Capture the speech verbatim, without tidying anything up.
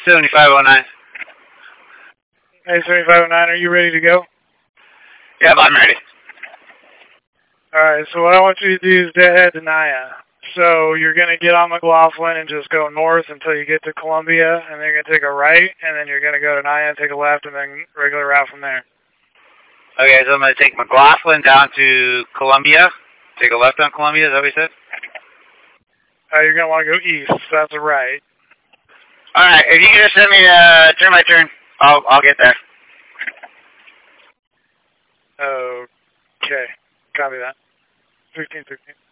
seventy-five oh nine. A seventy-five oh nine, are you ready to go? Yep, I'm ready. Alright, so what I want you to do is deadhead to Naya. So you're going to get on McLaughlin and just go north until you get to Columbia, and then you're going to take a right, and then you're going to go to Naya and take a left, and then regular route from there. Okay, so I'm going to take McLaughlin down to Columbia. Take a left on Columbia, is that what you said? Uh, you're going to want to go east, so that's a right. Alright, if you can just send me uh, turn by turn, I'll, I'll get there. Okay, copy that. fifteen, fifteen.